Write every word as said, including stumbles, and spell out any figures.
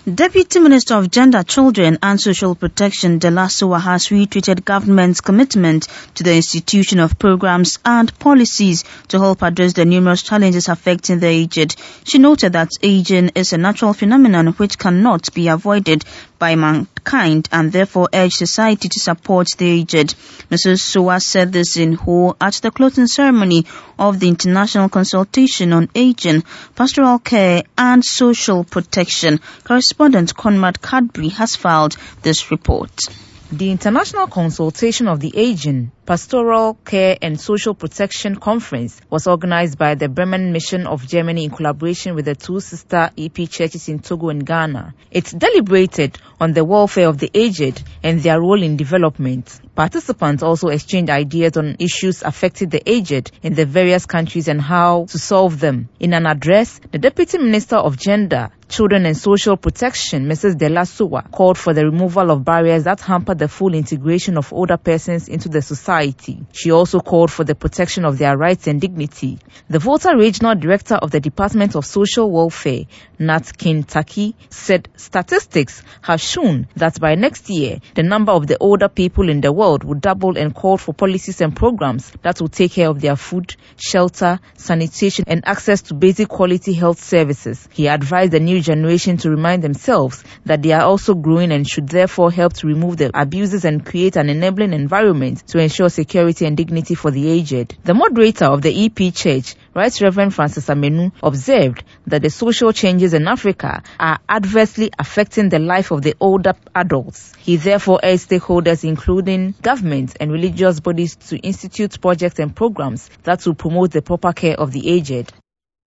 Deputy Minister of Gender, Children and Social Protection, Dela Suwa, has retweeted government's commitment to the institution of programs and policies to help address the numerous challenges affecting the aged. She noted that aging is a natural phenomenon which cannot be avoided by mankind and therefore urged society to support the aged. Missus Suwa said this in Ho at the closing ceremony of the International Consultation on Aging, Pastoral Care and Social Protection. Correspondent Conrad Cadbury has filed this report. The International Consultation of the Aging, Pastoral Care and Social Protection Conference was organized by the Bremen Mission of Germany in collaboration with the two sister E P churches in Togo and Ghana. It deliberated on the welfare of the aged and their role in development. Participants also exchanged ideas on issues affecting the aged in the various countries and how to solve them. In an address, the Deputy Minister of Gender, Children and Social Protection, Missus Dela Suwa, called for the removal of barriers that hamper the full integration of older persons into the society. She also called for the protection of their rights and dignity. The Volta Regional Director of the Department of Social Welfare, Nat Kintaki, said statistics have shown that by next year, the number of the older people in the world will double, and called for policies and programs that will take care of their food, shelter, sanitation, and access to basic quality health services. He advised the new generation to remind themselves that they are also growing and should therefore help to remove the abuses and create an enabling environment to ensure security and dignity for the aged. The moderator of the E P Church, Right Reverend Francis Amenu, observed that the social changes in Africa are adversely affecting the life of the older adults. He therefore urged stakeholders, including government and religious bodies, to institute projects and programs that will promote the proper care of the aged.